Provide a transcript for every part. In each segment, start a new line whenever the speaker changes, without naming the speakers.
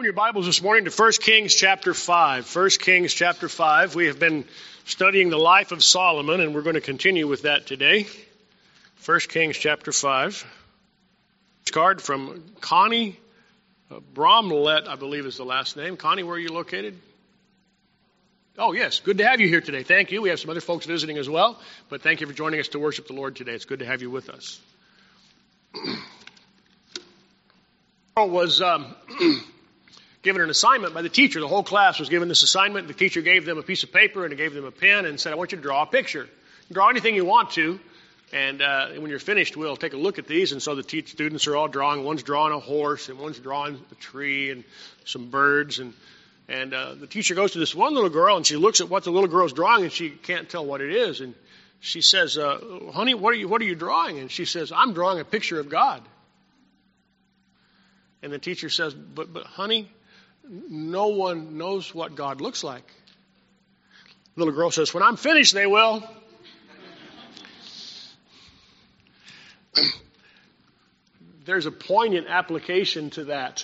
Your Bibles this morning to 1 Kings chapter 5. 1 Kings chapter 5. We have been studying the life of Solomon, and we're going to continue with that today. 1 Kings chapter 5. Card from Connie Bromlett, I believe is the last name. Connie, where are you located? Oh, yes. Good to have you here today. Thank you. We have some other folks visiting as well, but thank you for joining us to worship the Lord today. It's good to have you with us. Was given an assignment by the teacher. The whole class was given this assignment. The teacher gave them a piece of paper and gave them a pen and said, I want you to draw a picture. Draw anything you want to. And when you're finished, we'll take a look at these. And so the students are all drawing. One's drawing a horse and one's drawing a tree and some birds. And the teacher goes to this one little girl and she looks at what the little girl's drawing and she can't tell what it is. And she says, honey, what are you drawing? And she says, I'm drawing a picture of God. And the teacher says, but honey, no one knows what God looks like. The little girl says, when I'm finished, they will. There's a poignant application to that.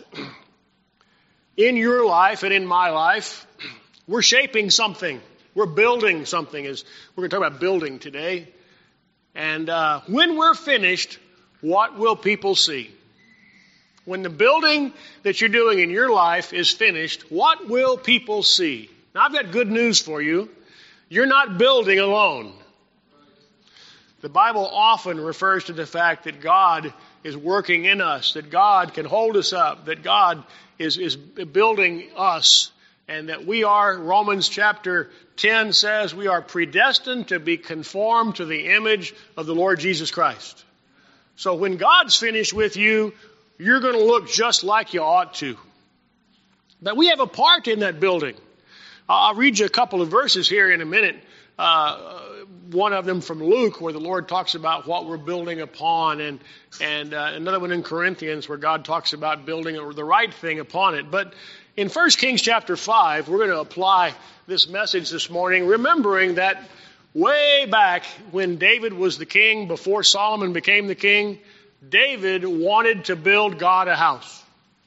In your life and in my life, we're shaping something. We're building something. We're going to talk about building today. And when we're finished, what will people see? When the building that you're doing in your life is finished, what will people see? Now, I've got good news for you. You're not building alone. The Bible often refers to the fact that God is working in us, that God can hold us up, that God is building us, and that we are, Romans chapter 10 says, we are predestined to be conformed to the image of the Lord Jesus Christ. So when God's finished with you, you're going to look just like you ought to. But we have a part in that building. I'll read you a couple of verses here in a minute. One of them from Luke where the Lord talks about what we're building upon, and another one in Corinthians where God talks about building the right thing upon it. But in 1 Kings chapter 5, we're going to apply this message this morning, remembering that way back when David was the king, before Solomon became the king, David wanted to build God a house.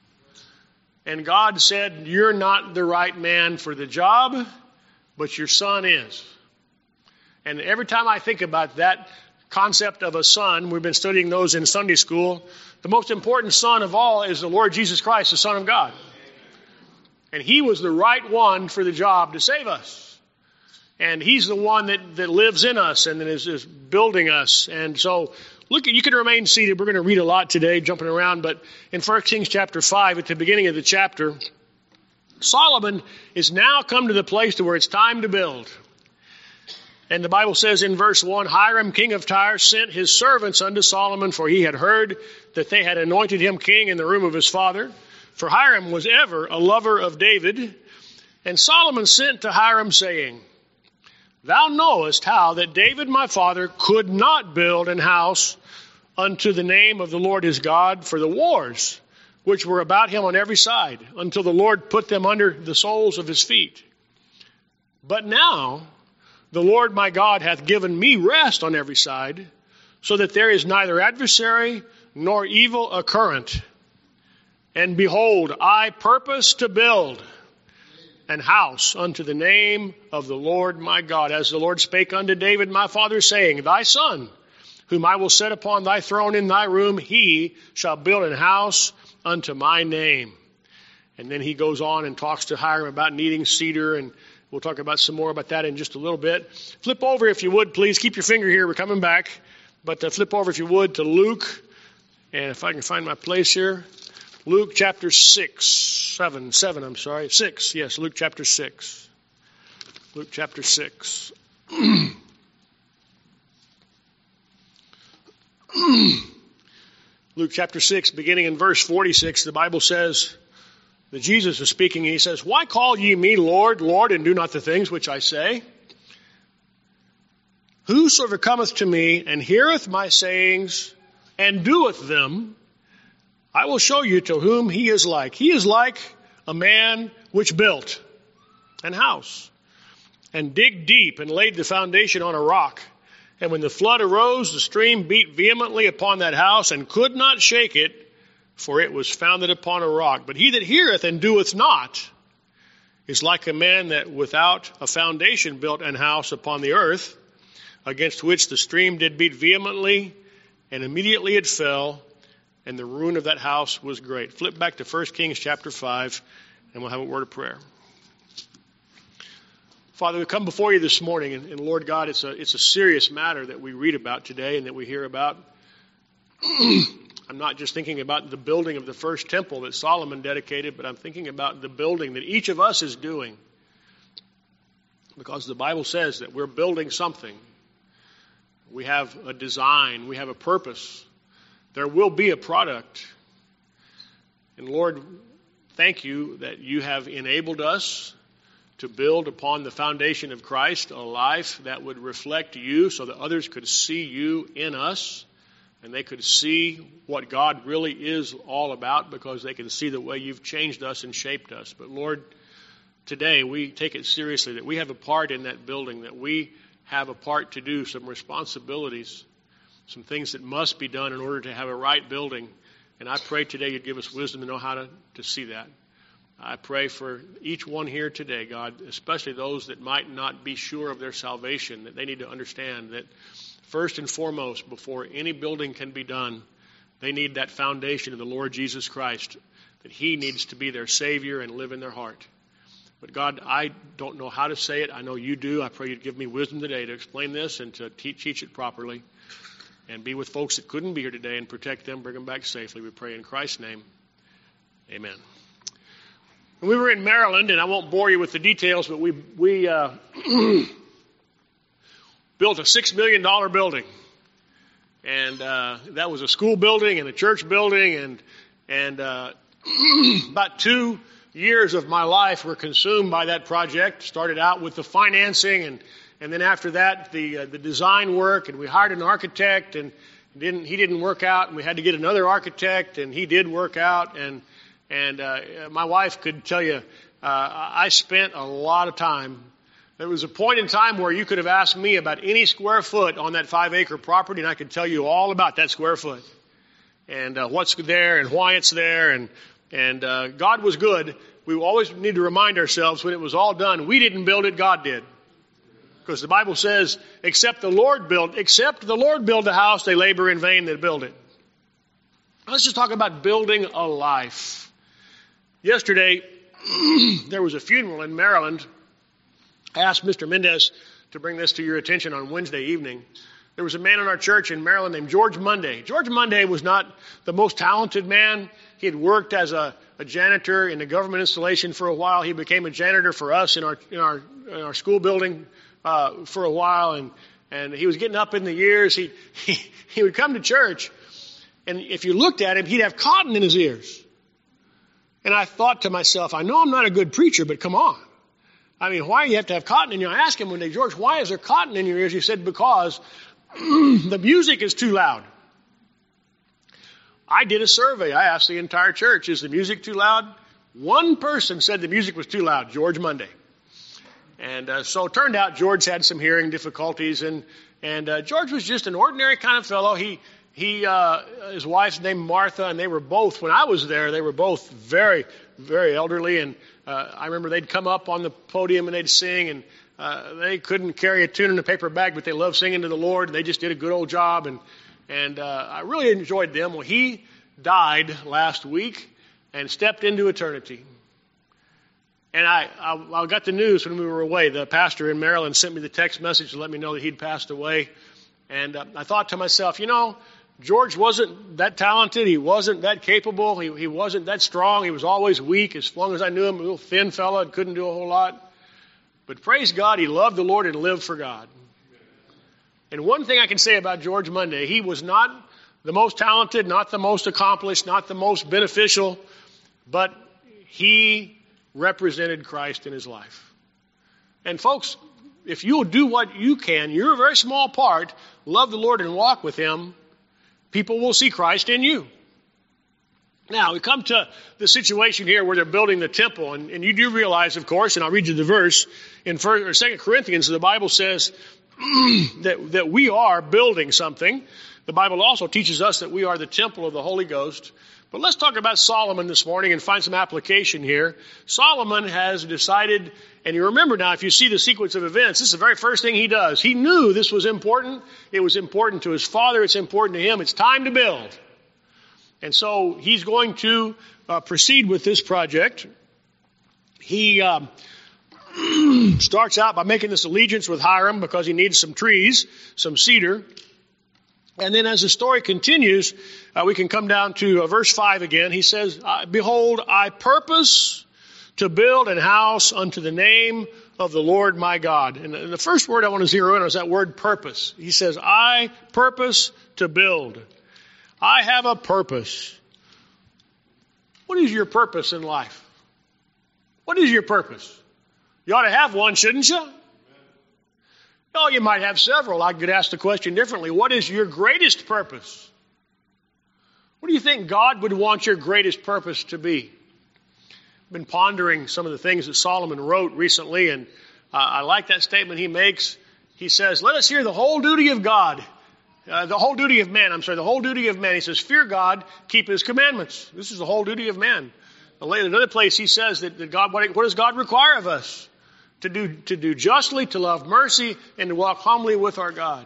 And God said, you're not the right man for the job, but your son is. And every time I think about that concept of a son, we've been studying those in Sunday school, the most important son of all is the Lord Jesus Christ, the Son of God. And he was the right one for the job to save us. And he's the one that lives in us and that is building us. And so, you can remain seated. We're going to read a lot today, jumping around. But in 1 Kings chapter 5, at the beginning of the chapter, Solomon is now come to the place to where it's time to build. And the Bible says in verse 1, Hiram, king of Tyre, sent his servants unto Solomon, for he had heard that they had anointed him king in the room of his father. For Hiram was ever a lover of David. And Solomon sent to Hiram, saying, Thou knowest how that David my father could not build an house unto the name of the Lord his God for the wars which were about him on every side, until the Lord put them under the soles of his feet. But now the Lord my God hath given me rest on every side, so that there is neither adversary nor evil occurrent. And behold, I purpose to build an house unto the name of the Lord my God, as the Lord spake unto David my father, saying, Thy son, whom I will set upon thy throne in thy room, he shall build an house unto my name. And then he goes on and talks to Hiram about needing cedar, and we'll talk about some more about that in just a little bit. Flip over if you would, please. Keep your finger here. We're coming back. But flip over if you would to Luke. And if I can find my place here. Luke chapter 6. Yes, Luke chapter 6. Luke chapter 6. Luke chapter 6, beginning in verse 46, the Bible says that Jesus is speaking, and he says, Why call ye me Lord, Lord, and do not the things which I say? Whosoever cometh to me and heareth my sayings and doeth them, I will show you to whom he is like. He is like a man which built an house and digged deep and laid the foundation on a rock. And when the flood arose, the stream beat vehemently upon that house and could not shake it, for it was founded upon a rock. But he that heareth and doeth not is like a man that without a foundation built an house upon the earth, against which the stream did beat vehemently, and immediately it fell, and the ruin of that house was great. Flip back to 1 Kings chapter 5, and we'll have a word of prayer. Father, we come before you this morning, and Lord God, it's a serious matter that we read about today and that we hear about. I'm not just thinking about the building of the first temple that Solomon dedicated, but I'm thinking about the building that each of us is doing. Because the Bible says that we're building something. We have a design. We have a purpose. There will be a product. And Lord, thank you that you have enabled us to build upon the foundation of Christ a life that would reflect you so that others could see you in us and they could see what God really is all about because they can see the way you've changed us and shaped us. But Lord, today we take it seriously that we have a part in that building, that we have a part to do, some responsibilities, some things that must be done in order to have a right building. And I pray today you'd give us wisdom to know how to see that. I pray for each one here today, God, especially those that might not be sure of their salvation, that they need to understand that first and foremost, before any building can be done, they need that foundation of the Lord Jesus Christ, that He needs to be their Savior and live in their heart. But God, I don't know how to say it. I know you do. I pray you'd give me wisdom today to explain this and to teach it properly and be with folks that couldn't be here today and protect them, bring them back safely. We pray in Christ's name. Amen. We were in Maryland, and I won't bore you with the details, but we built a $6 million building. And that was a school building and a church building, and about 2 years of my life were consumed by that project. Started out with the financing, and then after that, the design work, and we hired an architect, and he didn't work out, and we had to get another architect, and he did work out, and my wife could tell you, I spent a lot of time. There was a point in time where you could have asked me about any square foot on that 5-acre property, and I could tell you all about that square foot and what's there and why it's there. And God was good. We always need to remind ourselves when it was all done, we didn't build it, God did. Because the Bible says, except the Lord build the house, they labor in vain that build it. Let's just talk about building a life. Yesterday, there was a funeral in Maryland. I asked Mr. Mendez to bring this to your attention on Wednesday evening. There was a man in our church in Maryland named George Monday. George Monday was not the most talented man. He had worked as a janitor in a government installation for a while. He became a janitor for us in our school building for a while, and he was getting up in the years. He would come to church, and if you looked at him, he'd have cotton in his ears. And I thought to myself, I know I'm not a good preacher, but come on. I mean, why do you have to have cotton in your ears? I asked him one day, George, why is there cotton in your ears? He said, because the music is too loud. I did a survey. I asked the entire church, is the music too loud? One person said the music was too loud, George Monday. And so it turned out George had some hearing difficulties, and George was just an ordinary kind of fellow. His wife's named Martha, and they were both, when I was there, they were both very, very elderly. And I remember they'd come up on the podium and they'd sing, and they couldn't carry a tune in a paper bag, but they loved singing to the Lord, and they just did a good old job. And I really enjoyed them. Well, he died last week and stepped into eternity. And I got the news when we were away. The pastor in Maryland sent me the text message to let me know that he'd passed away. And I thought to myself, George wasn't that talented. He wasn't that capable. He wasn't that strong. He was always weak. As long as I knew him, a little thin fella, couldn't do a whole lot. But praise God, he loved the Lord and lived for God. And one thing I can say about George Monday, he was not the most talented, not the most accomplished, not the most beneficial, but he represented Christ in his life. And folks, if you'll do what you can, you're a very small part, love the Lord and walk with Him, people will see Christ in you. Now, we come to the situation here where they're building the temple, and you do realize, of course, and I'll read you the verse, in 2 Corinthians, the Bible says that we are building something. The Bible also teaches us that we are the temple of the Holy Ghost. But let's talk about Solomon this morning and find some application here. Solomon has decided, and you remember now, if you see the sequence of events, this is the very first thing he does. He knew this was important. It was important to his father. It's important to him. It's time to build. And so he's going to proceed with this project. He starts out by making this allegiance with Hiram because he needs some trees, some cedar. And then as the story continues, we can come down to verse 5 again. He says, "Behold, I purpose to build an house unto the name of the Lord my God." And the first word I want to zero in on is that word purpose. He says, "I purpose to build." I have a purpose. What is your purpose in life? What is your purpose? You ought to have one, shouldn't you? Oh, you might have several. I could ask the question differently. What is your greatest purpose? What do you think God would want your greatest purpose to be? I've been pondering some of the things that Solomon wrote recently, and I like that statement he makes. He says, "Let us hear the whole duty of God. The whole duty of man. The whole duty of man." He says, "Fear God, keep his commandments." This is the whole duty of man. Another place he says that God, what does God require of us? To do justly, to love mercy, and to walk humbly with our God.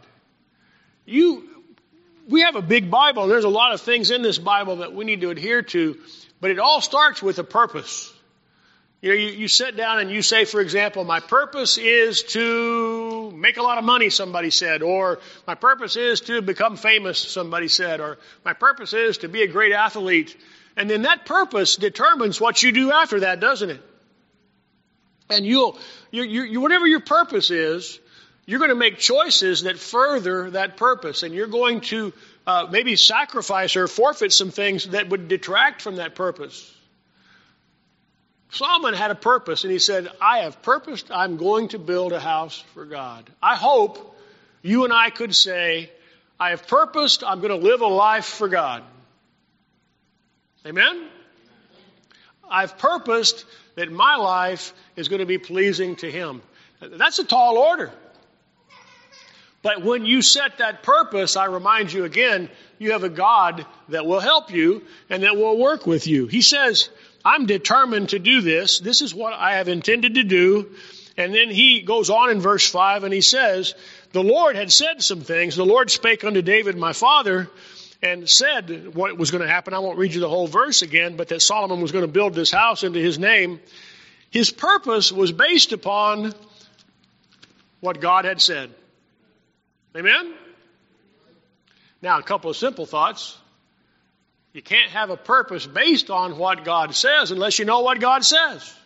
We have a big Bible. There's a lot of things in this Bible that we need to adhere to, but it all starts with a purpose. You sit down and you say, for example, my purpose is to make a lot of money, somebody said, or my purpose is to become famous, somebody said, or my purpose is to be a great athlete. And then that purpose determines what you do after that, doesn't it? And whatever your purpose is, you're going to make choices that further that purpose. And you're going to maybe sacrifice or forfeit some things that would detract from that purpose. Solomon had a purpose, and he said, "I have purposed, I'm going to build a house for God." I hope you and I could say, "I have purposed, I'm going to live a life for God." Amen? I've purposed that my life is going to be pleasing to Him. That's a tall order. But when you set that purpose, I remind you again, you have a God that will help you and that will work with you. He says, "I'm determined to do this. This is what I have intended to do." And then he goes on in verse 5 and he says, "The Lord had said some things. The Lord spake unto David my father and said what was going to happen." I won't read you the whole verse again, but that Solomon was going to build this house into his name. His purpose was based upon what God had said. Amen? Now, a couple of simple thoughts. You can't have a purpose based on what God says unless you know what God says.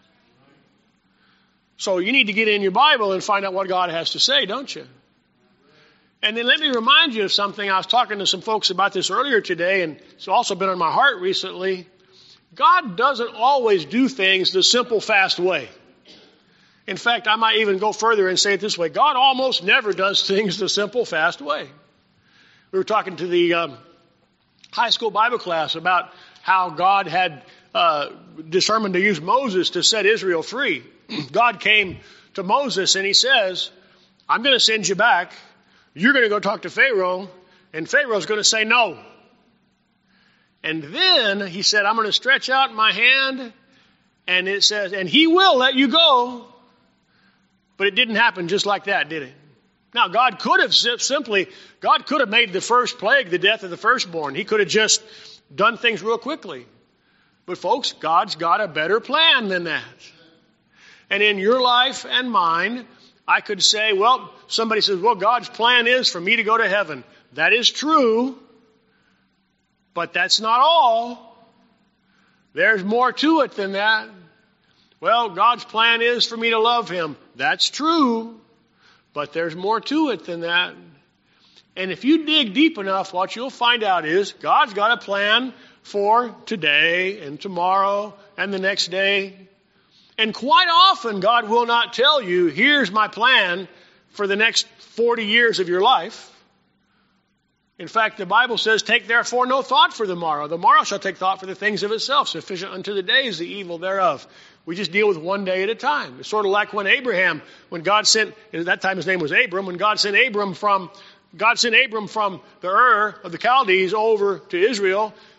So you need to get in your Bible and find out what God has to say, don't you? And then let me remind you of something. I was talking to some folks about this earlier today, and it's also been on my heart recently. God doesn't always do things the simple, fast way. In fact, I might even go further and say it this way. God almost never does things the simple, fast way. We were talking to the high school Bible class about how God had determined to use Moses to set Israel free. God came to Moses and he says, "I'm going to send you back. You're going to go talk to Pharaoh, and Pharaoh's going to say no." And then he said, "I'm going to stretch out my hand," and it says, "and he will let you go." But it didn't happen just like that, did it? Now, God could have made the first plague the death of the firstborn. He could have just done things real quickly. But folks, God's got a better plan than that. And in your life and mine, I could say, well, somebody says, well, God's plan is for me to go to heaven. That is true, but that's not all. There's more to it than that. Well, God's plan is for me to love Him. That's true, but there's more to it than that. And if you dig deep enough, what you'll find out is God's got a plan for today and tomorrow and the next day. And quite often, God will not tell you, here's my plan for the next 40 years of your life. In fact, the Bible says, take therefore no thought for the morrow. The morrow shall take thought for the things of itself. Sufficient unto the day is the evil thereof. We just deal with one day at a time. It's sort of like when God sent, at that time his name was Abram, when God sent Abram from the Ur of the Chaldees over to Israel.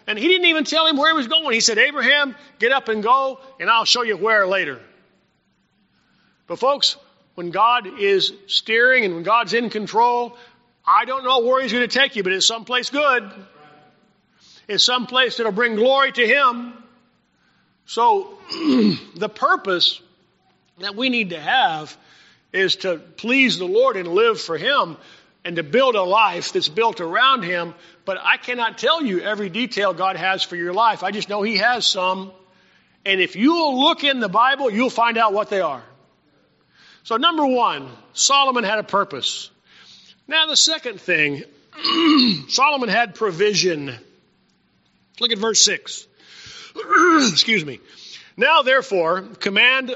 And he didn't even tell him where he was going. He said, Abraham, get up and go, and I'll show you where later. But folks, when God is steering and when God's in control, I don't know where he's going to take you, but it's someplace good. It's someplace that'll bring glory to him. So the purpose that we need to have is to please the Lord and live for him and to build a life that's built around him. But I cannot tell you every detail God has for your life. I just know he has some. And if you will look in the Bible, you'll find out what they are. So number one, Solomon had a purpose. Now the second thing, Solomon had provision. Look at verse 6. Excuse me. Now therefore command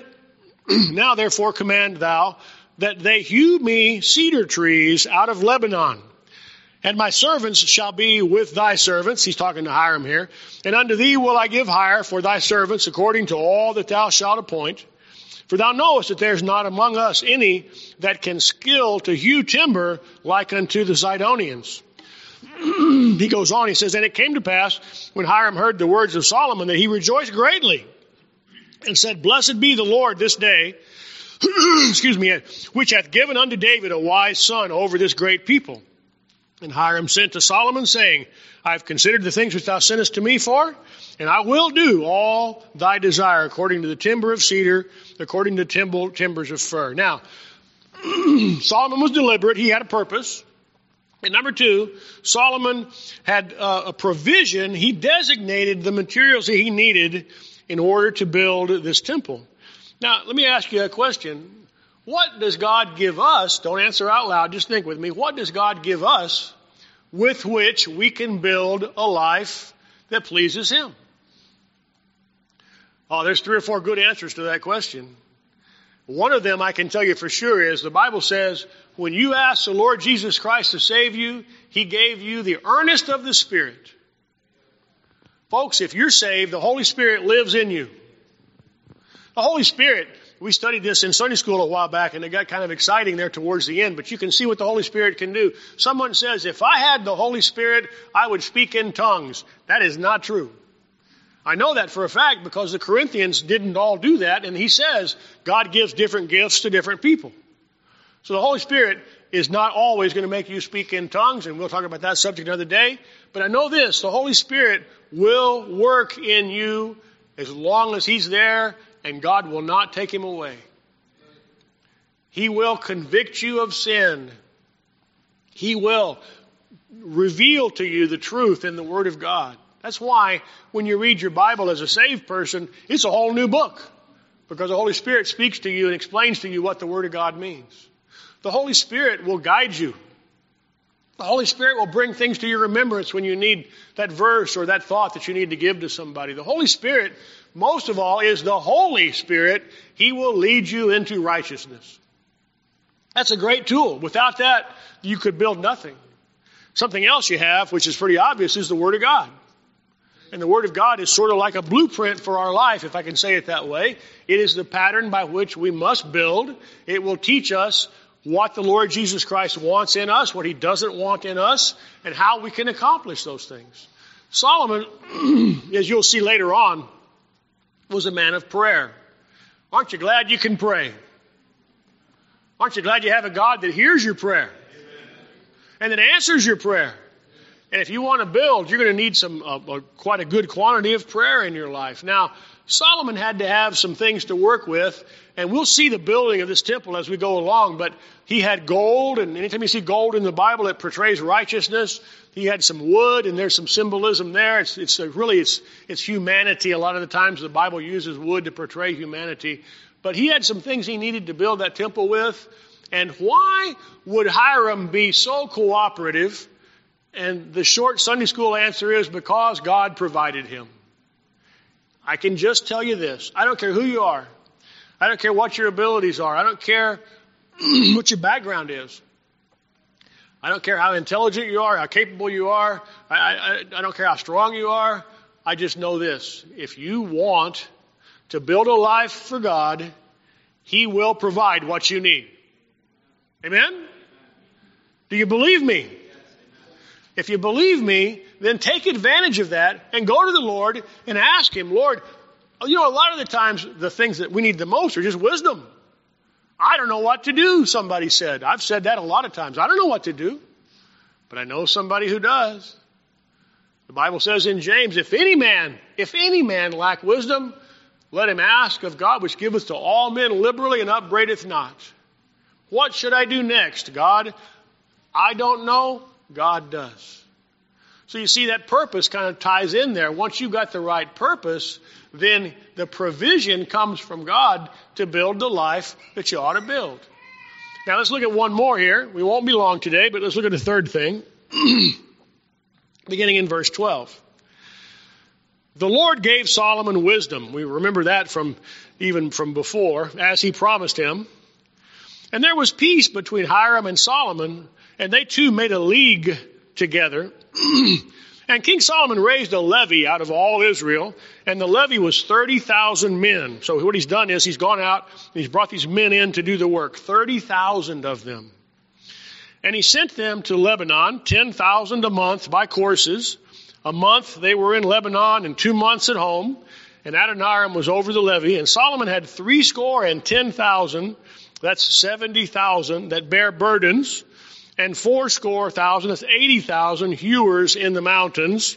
thou that they hew me cedar trees out of Lebanon. And my servants shall be with thy servants. He's talking to Hiram here. And unto thee will I give hire for thy servants according to all that thou shalt appoint. For thou knowest that there is not among us any that can skill to hew timber like unto the Zidonians. He goes on, he says, and it came to pass when Hiram heard the words of Solomon that he rejoiced greatly and said, Blessed be the Lord this day, which hath given unto David a wise son over this great people. And Hiram sent to Solomon, saying, I have considered the things which thou sentest to me for, and I will do all thy desire according to the timber of cedar, according to timbers of fir. Now, Solomon was deliberate. He had a purpose. And number two, Solomon had a provision. He designated the materials that he needed in order to build this temple. Now, let me ask you a question. What does God give us? Don't answer out loud. Just think with me. What does God give us with which we can build a life that pleases him? Oh, there's 3 or 4 good answers to that question. One of them I can tell you for sure is the Bible says when you ask the Lord Jesus Christ to save you, he gave you the earnest of the Spirit. Folks, if you're saved, the Holy Spirit lives in you. The Holy Spirit, we studied this in Sunday school a while back, and it got kind of exciting there towards the end, but you can see what the Holy Spirit can do. Someone says, if I had the Holy Spirit, I would speak in tongues. That is not true. I know that for a fact because the Corinthians didn't all do that, and he says God gives different gifts to different people. So the Holy Spirit is not always going to make you speak in tongues, and we'll talk about that subject another day. But I know this, the Holy Spirit will work in you as long as he's there, and God will not take him away. He will convict you of sin. He will reveal to you the truth in the Word of God. That's why when you read your Bible as a saved person, it's a whole new book. Because the Holy Spirit speaks to you and explains to you what the Word of God means. The Holy Spirit will guide you. The Holy Spirit will bring things to your remembrance when you need that verse or that thought that you need to give to somebody. The Holy Spirit, most of all, is the Holy Spirit. He will lead you into righteousness. That's a great tool. Without that, you could build nothing. Something else you have, which is pretty obvious, is the Word of God. And the Word of God is sort of like a blueprint for our life, if I can say it that way. It is the pattern by which we must build. It will teach us what the Lord Jesus Christ wants in us, what he doesn't want in us, and how we can accomplish those things. Solomon, as you'll see later on, was a man of prayer. Aren't you glad you can pray? Aren't you glad you have a God that hears your prayer and that answers your prayer? And if you want to build, you're going to need quite a good quantity of prayer in your life. Now, Solomon had to have some things to work with, and we'll see the building of this temple as we go along, but he had gold, and anytime you see gold in the Bible, it portrays righteousness. He had some wood, and there's some symbolism there. It's humanity. A lot of the times the Bible uses wood to portray humanity. But he had some things he needed to build that temple with. And why would Hiram be so cooperative? And the short Sunday school answer is because God provided him. I can just tell you this. I don't care who you are. I don't care what your abilities are. I don't care what your background is. I don't care how intelligent you are, how capable you are. I don't care how strong you are. I just know this. If you want to build a life for God, he will provide what you need. Amen? Do you believe me? If you believe me, then take advantage of that and go to the Lord and ask Him, Lord, a lot of the times the things that we need the most are just wisdom. I don't know what to do, somebody said. I've said that a lot of times. I don't know what to do, but I know somebody who does. The Bible says in James, if any man lack wisdom, let him ask of God, which giveth to all men liberally and upbraideth not. What should I do next, God? I don't know. God does. So you see, that purpose kind of ties in there. Once you've got the right purpose, then the provision comes from God to build the life that you ought to build. Now let's look at one more here. We won't be long today, but let's look at the third thing. Beginning in verse 12. The Lord gave Solomon wisdom. We remember that from before, as He promised him. And there was peace between Hiram and Solomon, and they two made a league together. And King Solomon raised a levy out of all Israel, and the levy was 30,000 men. So what he's done is he's gone out and he's brought these men in to do the work, 30,000 of them. And he sent them to Lebanon, 10,000 a month by courses. A month they were in Lebanon and 2 months at home. And Adoniram was over the levy. And Solomon had 70,000, that's 70,000, that bear burdens. And 80,000, that's 80,000 hewers in the mountains,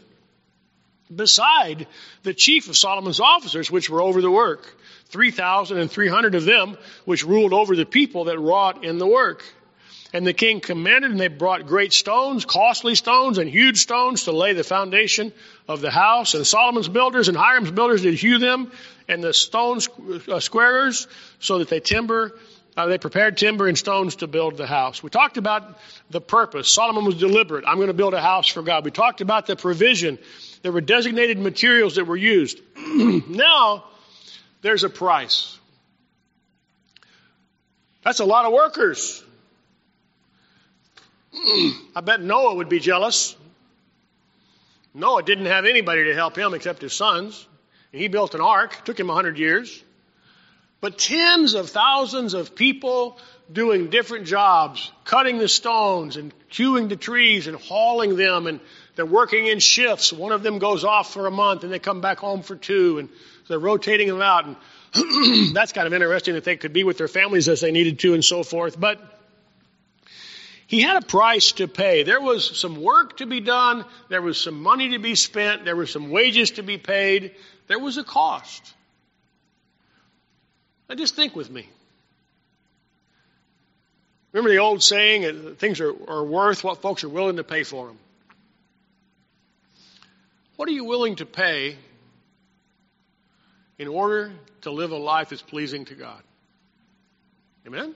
beside the chief of Solomon's officers, which were over the work, 3,300 of them, which ruled over the people that wrought in the work. And the king commanded, and they brought great stones, costly stones, and huge stones to lay the foundation of the house. And Solomon's builders and Hiram's builders did hew them, and the stone squarers, so that they prepared timber and stones to build the house. We talked about the purpose. Solomon was deliberate. I'm going to build a house for God. We talked about the provision. There were designated materials that were used. Now, there's a price. That's a lot of workers. I bet Noah would be jealous. Noah didn't have anybody to help him except his sons. He built an ark. It took him 100 years. But tens of thousands of people doing different jobs, cutting the stones and hewing the trees and hauling them, and they're working in shifts. One of them goes off for a month and they come back home for 2, and they're rotating them out. And that's kind of interesting that they could be with their families as they needed to and so forth. But he had a price to pay. There was some work to be done. There was some money to be spent. There were some wages to be paid. There was a cost. Now just think with me. Remember the old saying, things are worth what folks are willing to pay for them. What are you willing to pay in order to live a life that's pleasing to God? Amen?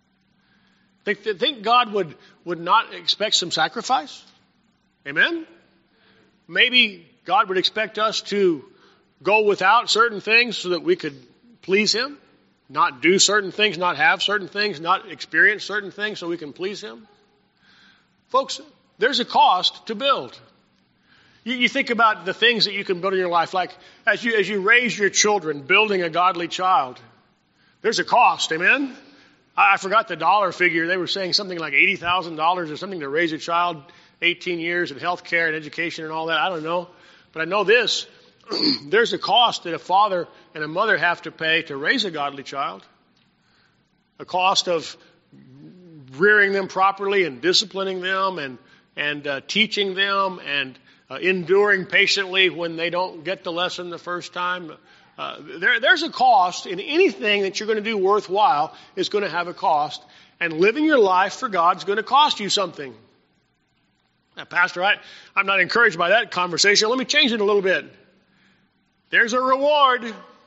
Think God would not expect some sacrifice? Amen? Maybe God would expect us to go without certain things so that we could please Him? Not do certain things, not have certain things, not experience certain things so we can please Him? Folks, there's a cost to build. You think about the things that you can build in your life, like as you raise your children, building a godly child. There's a cost, amen? I forgot the dollar figure. They were saying something like $80,000 or something to raise a child, 18 years, and health care and education and all that. I don't know. But I know this. There's a cost that a father and a mother have to pay to raise a godly child. A cost of rearing them properly and disciplining them and teaching them and enduring patiently when they don't get the lesson the first time. There's a cost in anything that you're going to do worthwhile is going to have a cost. And living your life for God is going to cost you something. Now, Pastor, I'm not encouraged by that conversation. Let me change it a little bit. There's a reward.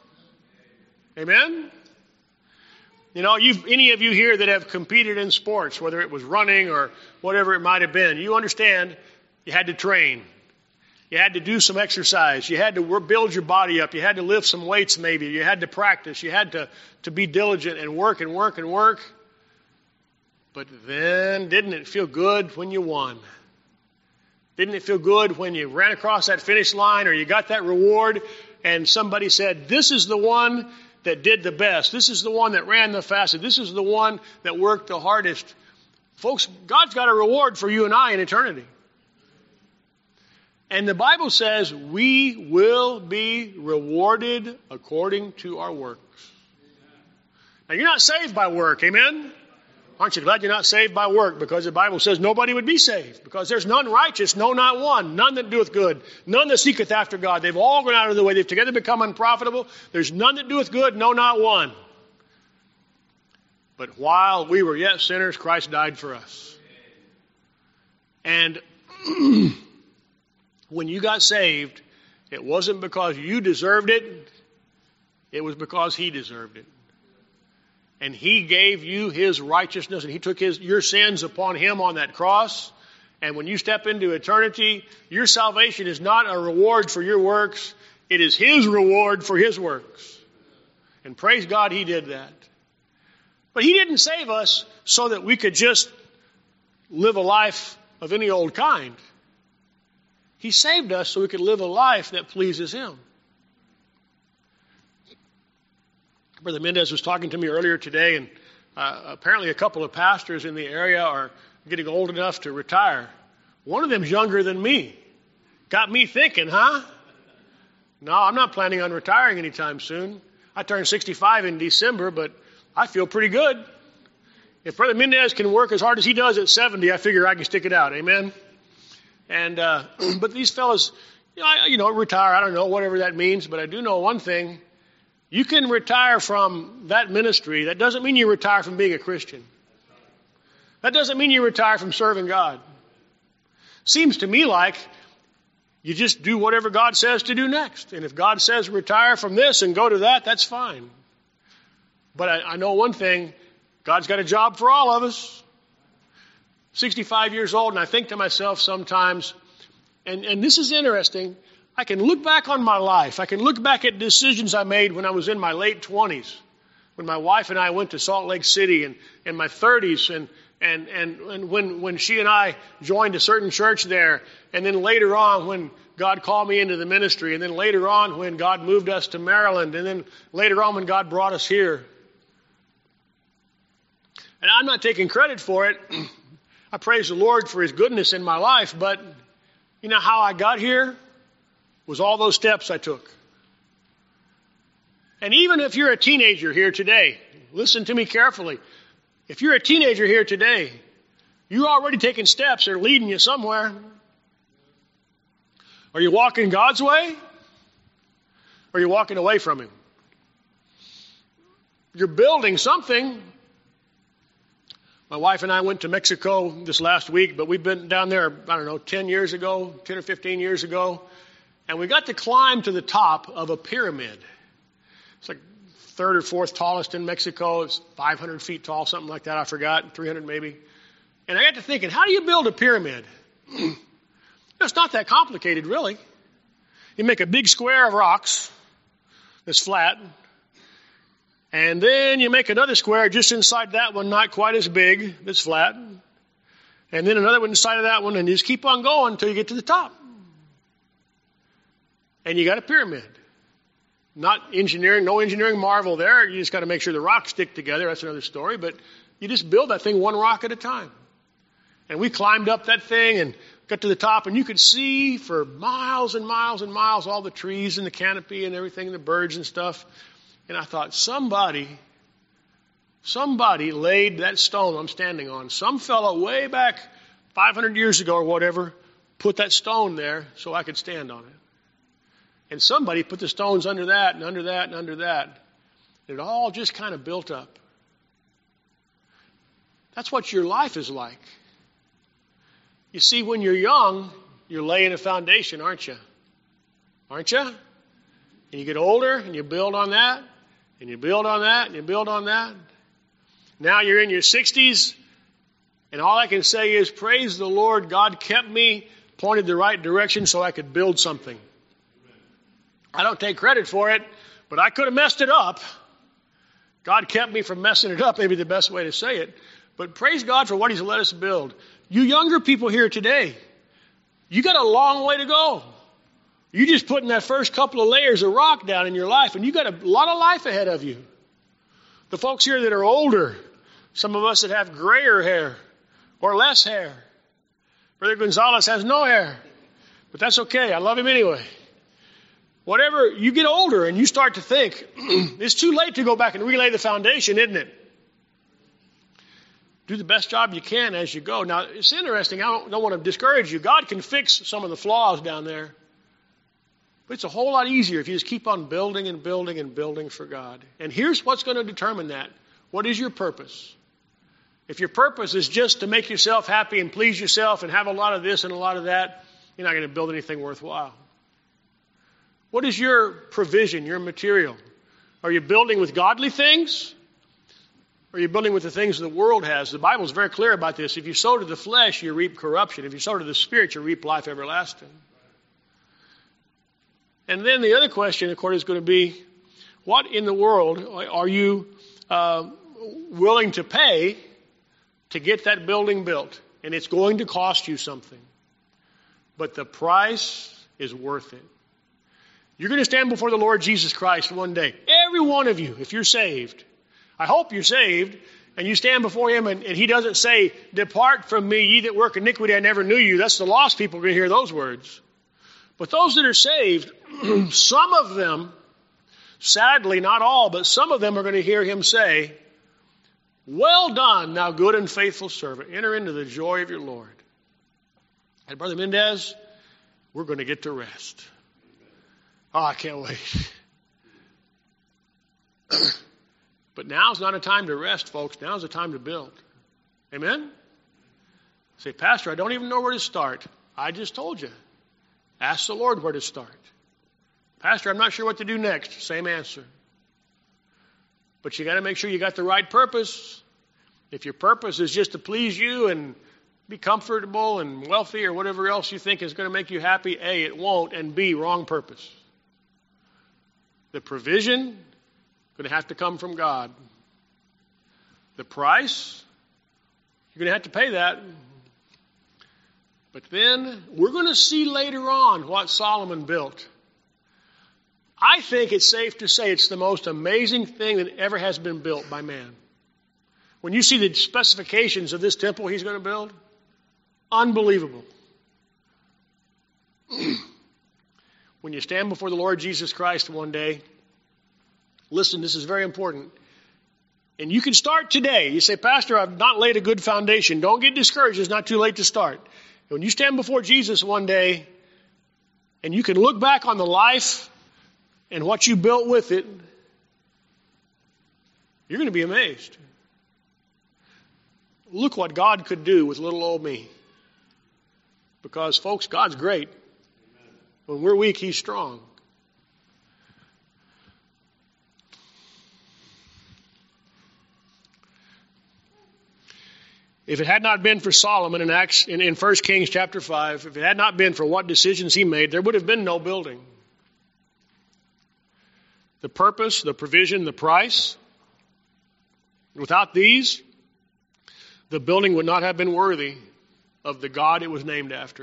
Amen? You know, any of you here that have competed in sports, whether it was running or whatever it might have been, you understand you had to train. You had to do some exercise. You had to build your body up. You had to lift some weights maybe. You had to practice. You had to be diligent and work and work and work. But then didn't it feel good when you won? Didn't it feel good when you ran across that finish line or you got that reward and somebody said, this is the one that did the best. This is the one that ran the fastest. This is the one that worked the hardest. Folks, God's got a reward for you and I in eternity. And the Bible says we will be rewarded according to our works. Now, you're not saved by work, amen? Aren't you glad you're not saved by work? Because the Bible says nobody would be saved. Because there's none righteous, no, not one. None that doeth good. None that seeketh after God. They've all gone out of the way. They've together become unprofitable. There's none that doeth good, no, not one. But while we were yet sinners, Christ died for us. And when you got saved, it wasn't because you deserved it. It was because He deserved it. And He gave you His righteousness, and He took your sins upon Him on that cross. And when you step into eternity, your salvation is not a reward for your works. It is His reward for His works. And praise God He did that. But He didn't save us so that we could just live a life of any old kind. He saved us so we could live a life that pleases Him. Brother Mendez was talking to me earlier today, and apparently a couple of pastors in the area are getting old enough to retire. One of them's younger than me. Got me thinking, huh? No, I'm not planning on retiring anytime soon. I turned 65 in December, but I feel pretty good. If Brother Mendez can work as hard as he does at 70, I figure I can stick it out. Amen? And but these fellas, retire. I don't know, whatever that means, but I do know one thing. You can retire from that ministry. That doesn't mean you retire from being a Christian. That doesn't mean you retire from serving God. Seems to me like you just do whatever God says to do next. And if God says retire from this and go to that, that's fine. But I know one thing. God's got a job for all of us. 65 years old, and I think to myself sometimes, and this is interesting, I can look back on my life. I can look back at decisions I made when I was in my late 20s, when my wife and I went to Salt Lake City, and in my 30s, and when she and I joined a certain church there, and then later on when God called me into the ministry, and then later on when God moved us to Maryland, and then later on when God brought us here. And I'm not taking credit for it. I praise the Lord for His goodness in my life, but you know how I got here? Was all those steps I took. And even if you're a teenager here today, listen to me carefully. If you're a teenager here today, you're already taking steps that are leading you somewhere. Are you walking God's way? Or are you walking away from Him? You're building something. My wife and I went to Mexico this last week, but we've been down there, 10 or 15 years ago. And we got to climb to the top of a pyramid. It's like third or fourth tallest in Mexico. It's 500 feet tall, something like that. I forgot, 300 maybe. And I got to thinking, how do you build a pyramid? It's not that complicated, really. You make a big square of rocks that's flat. And then you make another square just inside that one, not quite as big, that's flat. And then another one inside of that one, and you just keep on going until you get to the top. And you got a pyramid. Not engineering, no engineering marvel there. You just got to make sure the rocks stick together. That's another story. But you just build that thing one rock at a time. And we climbed up that thing and got to the top, and you could see for miles and miles and miles all the trees and the canopy and everything, the birds and stuff. And I thought, somebody laid that stone I'm standing on. Some fellow way back 500 years ago or whatever put that stone there so I could stand on it. And somebody put the stones under that and under that and under that. And it all just kind of built up. That's what your life is like. You see, when you're young, you're laying a foundation, aren't you? Aren't you? And you get older and you build on that. And you build on that, and you build on that. Now you're in your 60s, and all I can say is, praise the Lord, God kept me pointed the right direction so I could build something. I don't take credit for it, but I could have messed it up. God kept me from messing it up, maybe the best way to say it. But praise God for what He's let us build. You younger people here today, you got a long way to go. You're just putting that first couple of layers of rock down in your life, and you got a lot of life ahead of you. The folks here that are older, some of us that have grayer hair or less hair. Brother Gonzalez has no hair. But that's okay. I love him anyway. Whatever, you get older and you start to think, it's too late to go back and relay the foundation, isn't it? Do the best job you can as you go. Now, it's interesting. I don't want to discourage you. God can fix some of the flaws down there. But it's a whole lot easier if you just keep on building and building and building for God. And here's what's going to determine that. What is your purpose? If your purpose is just to make yourself happy and please yourself and have a lot of this and a lot of that, you're not going to build anything worthwhile. What is your provision, your material? Are you building with godly things? Or are you building with the things the world has? The Bible is very clear about this. If you sow to the flesh, you reap corruption. If you sow to the Spirit, you reap life everlasting. And then the other question, of course, is going to be, what in the world are you willing to pay to get that building built? And it's going to cost you something. But the price is worth it. You're going to stand before the Lord Jesus Christ one day. Every one of you, if you're saved. I hope you're saved, and you stand before Him, and He doesn't say, "Depart from me, ye that work iniquity, I never knew you." That's the lost people are going to hear those words. But those that are saved, some of them, sadly not all, but some of them are going to hear Him say, "Well done, thou good and faithful servant. Enter into the joy of your Lord." And Brother Mendez, we're going to get to rest. Oh, I can't wait. But now's not a time to rest, folks. Now's a time to build. Amen? Say, "Pastor, I don't even know where to start." I just told you. Ask the Lord where to start. "Pastor, I'm not sure what to do next." Same answer. But you got to make sure you got the right purpose. If your purpose is just to please you and be comfortable and wealthy or whatever else you think is going to make you happy, A, it won't, and B, wrong purpose. The provision going to have to come from God. The price, you're going to have to pay that. But then we're going to see later on what Solomon built. I think it's safe to say it's the most amazing thing that ever has been built by man. When you see the specifications of this temple he's going to build, unbelievable. When you stand before the Lord Jesus Christ one day, listen, this is very important. And you can start today. You say, "Pastor, I've not laid a good foundation." Don't get discouraged. It's not too late to start. When you stand before Jesus one day, and you can look back on the life and what you built with it, you're going to be amazed. Look what God could do with little old me. Because, folks, God's great. When we're weak, He's strong. If it had not been for Solomon in 1 Kings chapter 5, if it had not been for what decisions he made, there would have been no building. The purpose, the provision, the price. Without these, the building would not have been worthy of the God it was named after.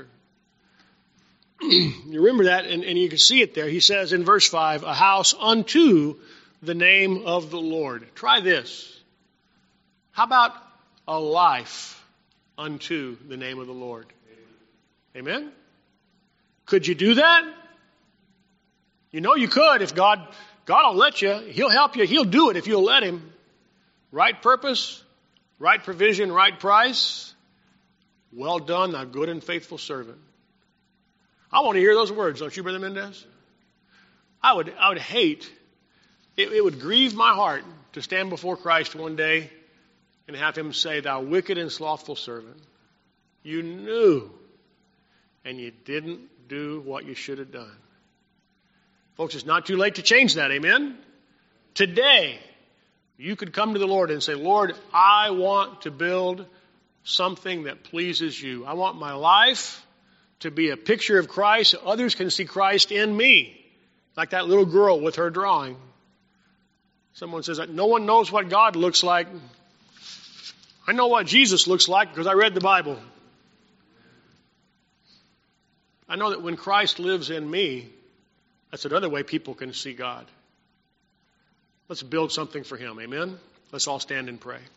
You remember that, and you can see it there. He says in verse 5, "A house unto the name of the Lord." Try this. How about a life unto the name of the Lord? Amen? Could you do that? You know you could. If God will let you. He'll help you. He'll do it if you'll let Him. Right purpose, right provision, right price. "Well done, thou good and faithful servant." I want to hear those words, don't you, Brother Mendez? I would hate, it would grieve my heart to stand before Christ one day and have Him say, "Thou wicked and slothful servant, you knew and you didn't do what you should have done." Folks, it's not too late to change that, amen? Today, you could come to the Lord and say, "Lord, I want to build something that pleases you. I want my life to be a picture of Christ so others can see Christ in me." Like that little girl with her drawing. Someone says, "No one knows what God looks like." I know what Jesus looks like because I read the Bible. I know that when Christ lives in me, that's another way people can see God. Let's build something for Him. Amen? Let's all stand and pray.